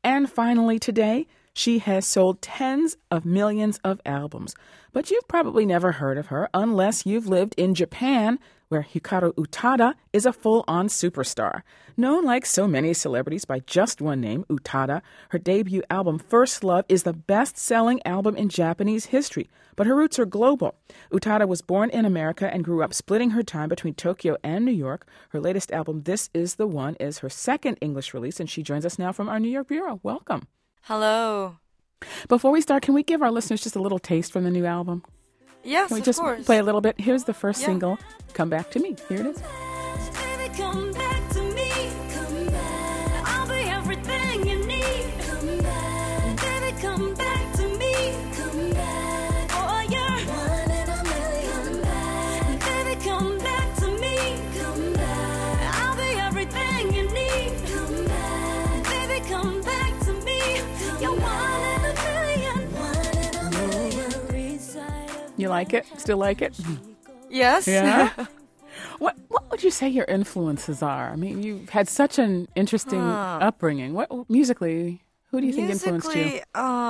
And finally today, she has sold tens of millions of albums. But you've probably never heard of her unless you've lived in Japan, where Hikaru Utada is a full-on superstar. Known like so many celebrities by just one name, Utada, her debut album First Love is the best-selling album in Japanese history. But her roots are global. Utada was born in America and grew up splitting her time between Tokyo and New York. Her latest album, This Is the One, is her second English release, and she joins us now from our New York bureau. Welcome. Hello. Before we start, can we give our listeners just a little taste from the new album? Yes, Can we just of course. play a little bit? Here's the first single, Come Back to Me. Here it is. Baby, come back to me. Come back. I'll be everything you need. Come back. Baby, come back to me. Come back. Oh, you're one in a million. Come back. Baby, come back to me. Come back. I'll be everything you need. Come back. Baby, come back to me. You're one in a million. One in a million. You like it? Still like it? Yes. Yeah. What would you say your influences are? I mean, you've had such an interesting upbringing. What musically? Who do you think influenced you? Musically,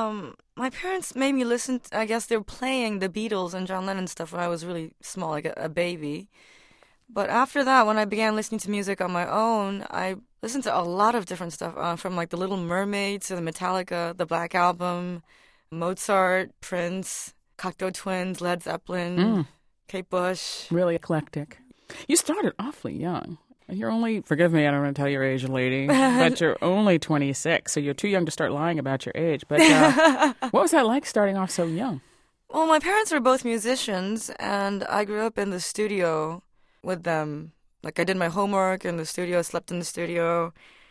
my parents made me listen. I guess they were playing the Beatles and John Lennon stuff when I was really small, like a baby. But after that, when I began listening to music on my own, I listened to a lot of different stuff, from like the Little Mermaid to the Metallica, the Black Album, Mozart, Prince, Cocteau Twins, Led Zeppelin, Kate Bush. Really eclectic. You started awfully young. You're only, forgive me, I don't want to tell your age, lady, but you're only 26, so you're too young to start lying about your age. But what was that like starting off so young? Well, my parents were both musicians, and I grew up in the studio with them. Like, I did my homework in the studio, slept in the studio,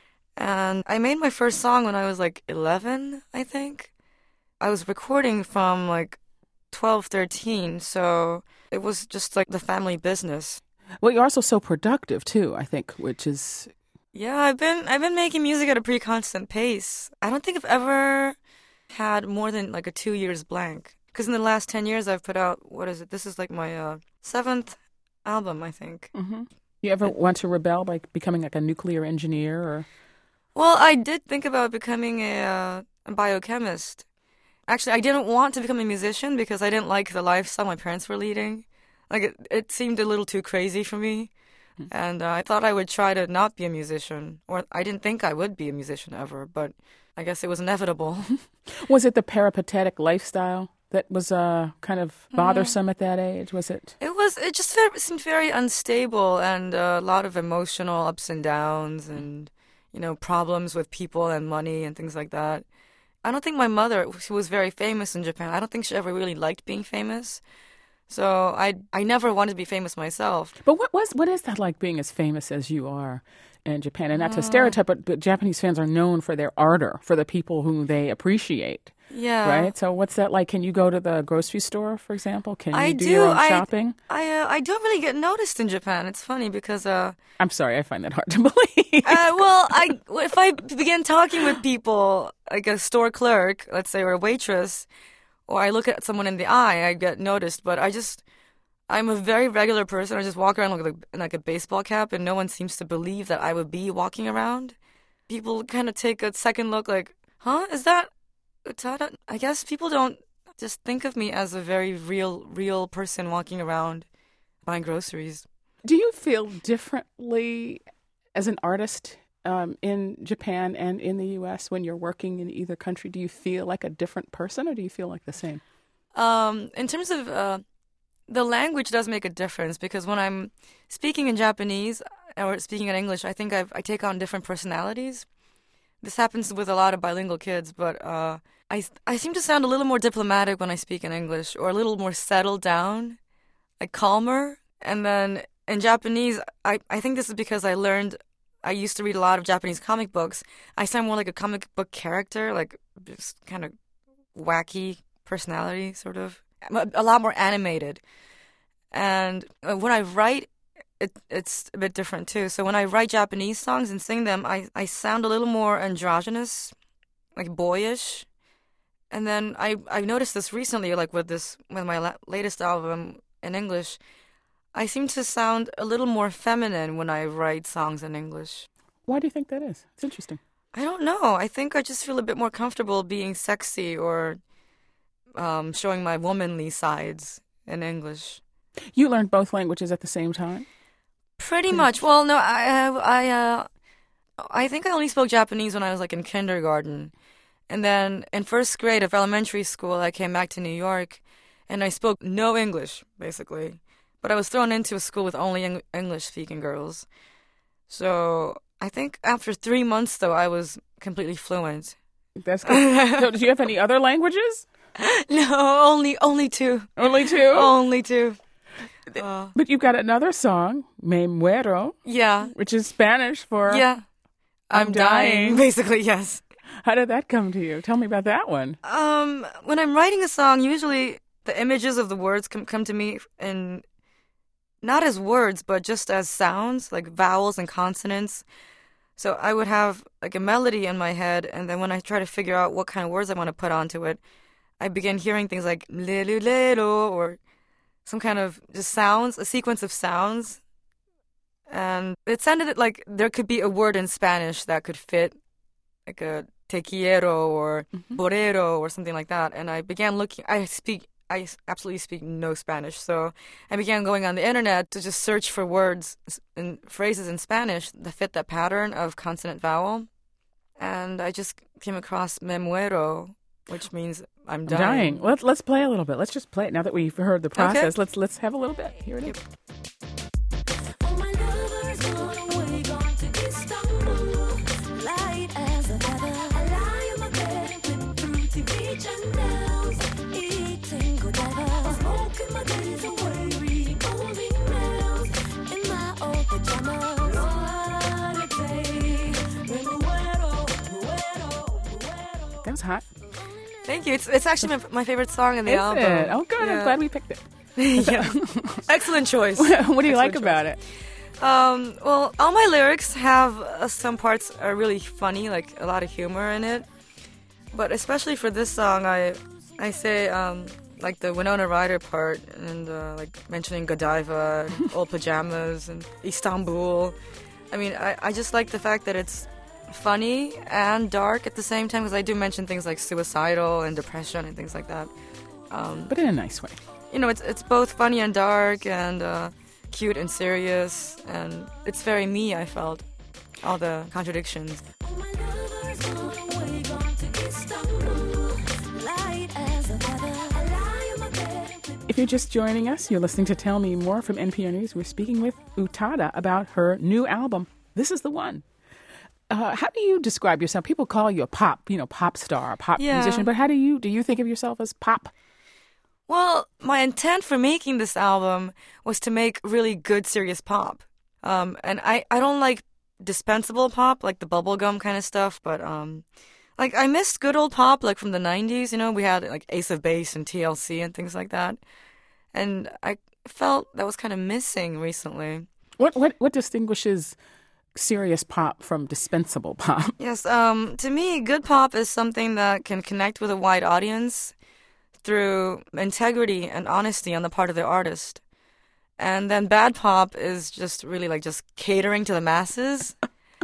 and I made my first song when I was like 11, I think. I was recording from like 12, 13, so it was just like the family business. Well, you're also so productive too, I think, which is... Yeah, I've been making music at a pretty constant pace. I don't think I've ever had more than like a 2 years blank. Because in the last 10 years I've put out, what is it? This is like my 7th album, I think. Mm-hmm. You ever want to rebel by becoming like a nuclear engineer or... Well, I did think about becoming a biochemist. Actually, I didn't want to become a musician because I didn't like the lifestyle my parents were leading. Like, it seemed a little too crazy for me. And I thought I would try to not be a musician. Or I didn't think I would be a musician ever, but I guess it was inevitable. Was it the peripatetic lifestyle that was kind of bothersome at that age? Was it? It just seemed very unstable and a lot of emotional ups and downs and, problems with people and money and things like that. I don't think my mother, who was very famous in Japan, I don't think she ever really liked being famous. So I never wanted to be famous myself. But what is that like being as famous as you are in Japan? And not to stereotype, but Japanese fans are known for their ardor, for the people whom they appreciate. Yeah. Right? So what's that like? Can you go to the grocery store, for example? Can you do your own shopping? I don't really get noticed in Japan. It's funny because... I'm sorry, I find that hard to believe. If I begin talking with people, like a store clerk, let's say, or a waitress... or I look at someone in the eye, I get noticed. But I'm a very regular person. I just walk around in like a baseball cap, and no one seems to believe that I would be walking around. People kind of take a second look like, huh, is that Utada? I guess people don't just think of me as a very real person walking around buying groceries. Do you feel differently as an artist in Japan and in the U.S. when you're working in either country? Do you feel like a different person or do you feel like the same? In terms of the language does make a difference because when I'm speaking in Japanese or speaking in English, I think I take on different personalities. This happens with a lot of bilingual kids, but I seem to sound a little more diplomatic when I speak in English or a little more settled down, like calmer. And then in Japanese, I think this is because I used to read a lot of Japanese comic books. I sound more like a comic book character, like just kind of wacky personality, sort of. A lot more animated. And when I write, it's a bit different too. So when I write Japanese songs and sing them, I sound a little more androgynous, like boyish. And then I've noticed this recently, like with my latest album in English, I seem to sound a little more feminine when I write songs in English. Why do you think that is? It's interesting. I don't know. I think I just feel a bit more comfortable being sexy or showing my womanly sides in English. You learned both languages at the same time? Pretty much. Well, no, I think I only spoke Japanese when I was like in kindergarten. And then in first grade of elementary school, I came back to New York and I spoke no English, basically. But I was thrown into a school with only English-speaking girls. So I think after 3 months, though, I was completely fluent. That's good. So, did you have any other languages? No, only two. Only two? Only two. But you've got another song, Me Muero, Yeah. which is Spanish for Yeah. I'm dying. Basically, yes. How did that come to you? Tell me about that one. When I'm writing a song, usually the images of the words come to me in not as words, but just as sounds, like vowels and consonants. So I would have like a melody in my head, and then when I try to figure out what kind of words I want to put onto it, I begin hearing things like lelu lelu or some kind of just sounds, a sequence of sounds. And it sounded like there could be a word in Spanish that could fit, like a te quiero or borero or something like that. And I began looking, I absolutely speak no Spanish. So I began going on the internet to just search for words and phrases in Spanish that fit that pattern of consonant vowel. And I just came across me muero, which means I'm dying. Let's play a little bit. Let's just play it now that we've heard the process. Okay. Let's have a little bit. Here it is. All my lovers gone away, gone to Istanbul. Light as a feather, I lie in my bed and flip through TV channels, eating Godiva, smoking my days away, reading old emails in my old pajamas. What a day, me muero, muero, muero. That was hot. Thank you. It's actually my favorite song in the Is album. it? Oh, good. Yeah. I'm glad we picked it. Yeah. Excellent choice. What do you like Excellent about choice. it? Well, all my lyrics have some parts are really funny, like a lot of humor in it. But especially for this song, I say like the Winona Ryder part and like mentioning Godiva, old pajamas, and Istanbul. I mean, I just like the fact that it's funny and dark at the same time because I do mention things like suicidal and depression and things like that. But in a nice way. You know, it's both funny and dark and cute and serious, and it's very me, I felt. All the contradictions. All my lovers gone away, gone to Istanbul. Light as a feather, I lie in my bed and flip. If you're just joining us, you're listening to Tell Me More from NPR News. We're speaking with Utada about her new album, This Is the One. How do you describe yourself? People call you a pop star, a pop Yeah. musician, but how do you think of yourself as pop? Well, my intent for making this album was to make really good, serious pop. And I don't like dispensable pop, like the bubblegum kind of stuff, but like I missed good old pop, like from the 90s, you know, we had like Ace of Base and TLC and things like that. And I felt that was kind of missing recently. What distinguishes serious pop from dispensable pop? Yes, to me, good pop is something that can connect with a wide audience through integrity and honesty on the part of the artist. And then bad pop is just really like just catering to the masses,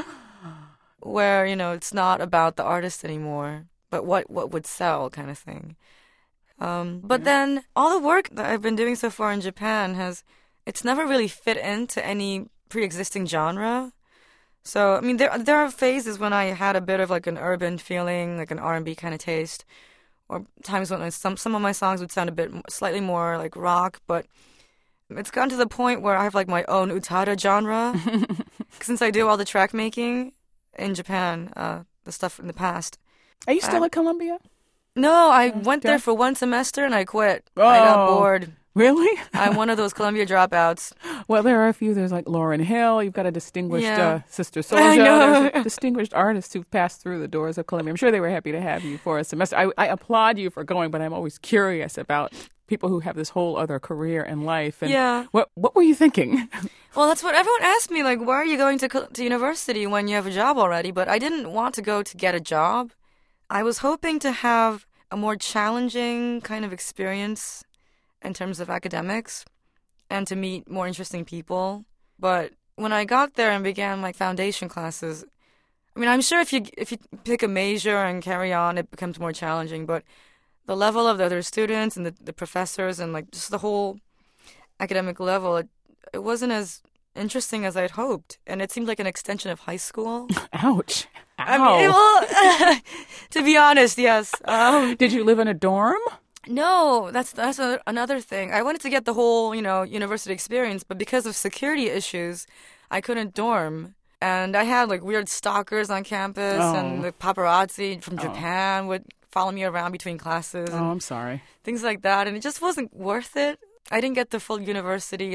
where, you know, it's not about the artist anymore, but what would sell kind of thing. But then all the work that I've been doing so far in Japan it's never really fit into any pre-existing genre. So, I mean, there are phases when I had a bit of like an urban feeling, like an R&B kind of taste, or times when some of my songs would sound a bit slightly more like rock, but it's gotten to the point where I have like my own Utada genre, since I do all the track making in Japan, the stuff in the past. Are you still at Columbia? No, I went there for 1 semester and I quit. I got Oh. bored. Really? I'm one of those Columbia dropouts. Well, there are a few. There's like Lauryn Hill. You've got a distinguished Yeah. Sister I Souljah. know. There's distinguished artists who've passed through the doors of Columbia. I'm sure they were happy to have you for a semester. I applaud you for going, but I'm always curious about people who have this whole other career in life. And Yeah. What were you thinking? Well, that's what everyone asked me, like, why are you going to university when you have a job already? But I didn't want to go to get a job. I was hoping to have a more challenging kind of experience in terms of academics and to meet more interesting people. But when I got there and began my foundation classes, I mean, I'm sure if you pick a major and carry on, it becomes more challenging. But the level of the other students and the professors and like just the whole academic level, it wasn't as interesting as I'd hoped, and it seemed like an extension of high school. Ouch. I mean, well, to be honest, yes. Did you live in a dorm? No, that's another thing. I wanted to get the whole, university experience, but because of security issues, I couldn't dorm. And I had like weird stalkers on campus, and the paparazzi from Japan would follow me around between classes. And I'm sorry. things like that, and it just wasn't worth it. I didn't get the full university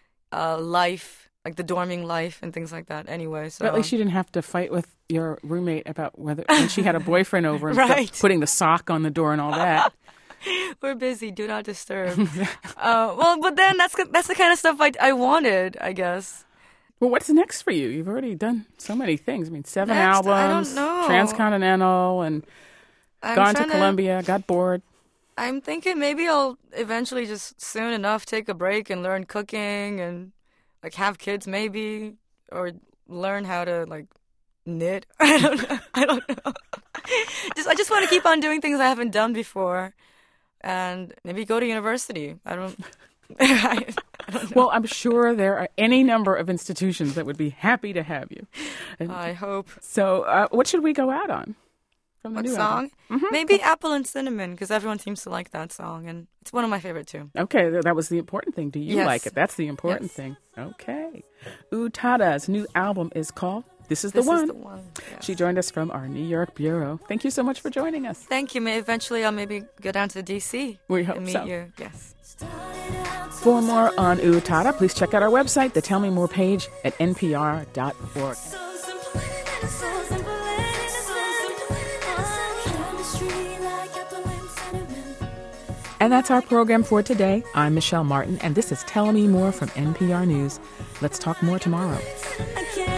life, like the dorming life and things like that. Anyway, so But at least you didn't have to fight with your roommate about when she had a boyfriend over and Right. stuff, putting the sock on the door and all that. we're busy. Do not disturb. But then that's the kind of stuff I wanted, I guess. Well, what's next for you? You've already done so many things. I mean, 7 Next, albums, I don't know. Transcontinental, and I'm gone to trying Colombia, got bored. I'm thinking maybe I'll eventually just soon enough take a break and learn cooking and like have kids maybe, or learn how to like knit. I don't know. I just want to keep on doing things I haven't done before, and maybe go to university. I don't know. Well, I'm sure there are any number of institutions that would be happy to have you. And I hope. so, what should we go out on? From the What new song? album? Maybe Apple and Cinnamon, because everyone seems to like that song, and it's one of my favorite too. Okay, that was the important thing. Do you Yes. like it? That's the important Yes. thing. Okay. Utada's new album is called This Is This the One. is the one. Yes. She joined us from our New York bureau. Thank you so much for joining us. Thank you. Eventually, I'll maybe go down to D.C. We hope and meet so. you. Yes. For more on Utada, please check out our website, the Tell Me More page at npr.org. So simple and it's so simple and it's so simple. Chemistry like apple and cinnamon. And that's our program for today. I'm Michelle Martin, and this is Tell Me More from NPR News. Let's talk more tomorrow. I can't